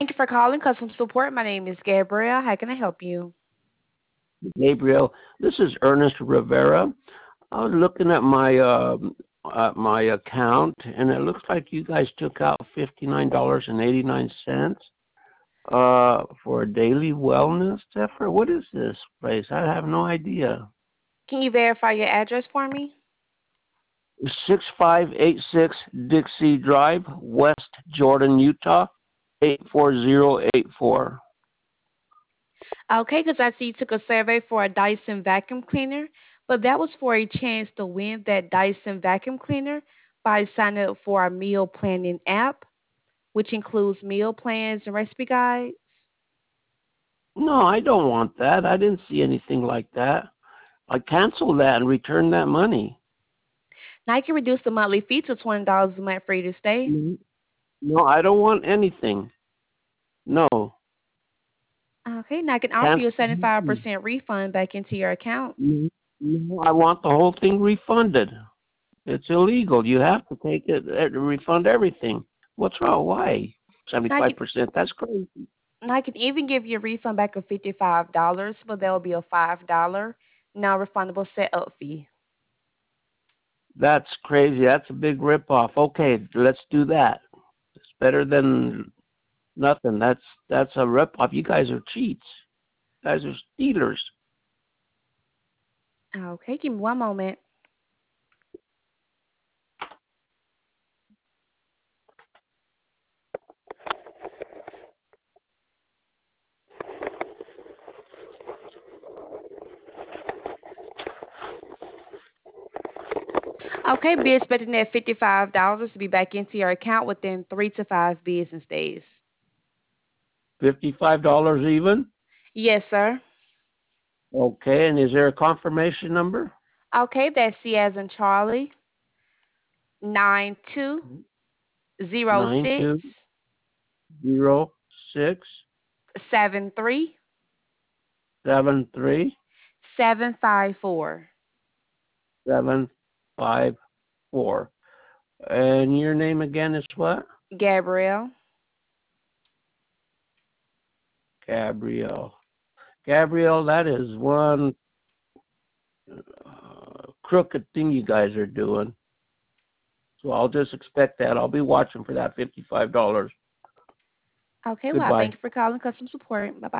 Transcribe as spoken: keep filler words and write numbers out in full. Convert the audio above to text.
Thank you for calling customer support. My name is Gabrielle. How can I help you? Gabriel, this is Ernest Rivera. I was looking at my uh, at my account, and it looks like you guys took out fifty nine dollars and eighty nine cents uh, for a daily wellness effort. What is this place? I have no idea. Can you verify your address for me? Six five eight six Dixie Drive, West Jordan, Utah, eight four zero eight four. Okay, because I see you took a survey for a Dyson vacuum cleaner, but that was for a chance to win that Dyson vacuum cleaner by signing up for our meal planning app, which includes meal plans and recipe guides. No, I don't want that. I didn't see anything like that. I canceled that and returned that money. Now I can reduce the monthly fee to twenty dollars a month for you to stay. Mhm. No, I don't want anything. No. Okay, now I can offer you a Cancel. seventy-five percent refund back into your account. Mhm. No, I want the whole thing refunded. It's illegal. You have to take it, uh, refund everything. What's wrong? Why? Now I can, seventy-five percent. That's crazy. now I can even give you a refund back of fifty-five dollars, but that will be a five dollars non-refundable setup fee. That's crazy. That's a big ripoff. Okay, let's do that. It's better than nothing. That's that's a ripoff. You guys are cheats. You guys are stealers. Okay, give me one moment. Okay, be expecting that fifty-five dollars to be back into your account within three to five business days. Fifty-five dollars even. Yes, sir. Okay, and is there a confirmation number? Okay, that's C as in Charlie, nine two zero Nine six two zero six seven three seven three seven five four. seven five four. And your name again is what? Gabrielle. Gabrielle. Gabrielle, that is one uh, crooked thing you guys are doing. So I'll just expect that. I'll be watching for that fifty-five dollars. Okay, well, I Goodbye. thank you for calling customer support. Bye bye.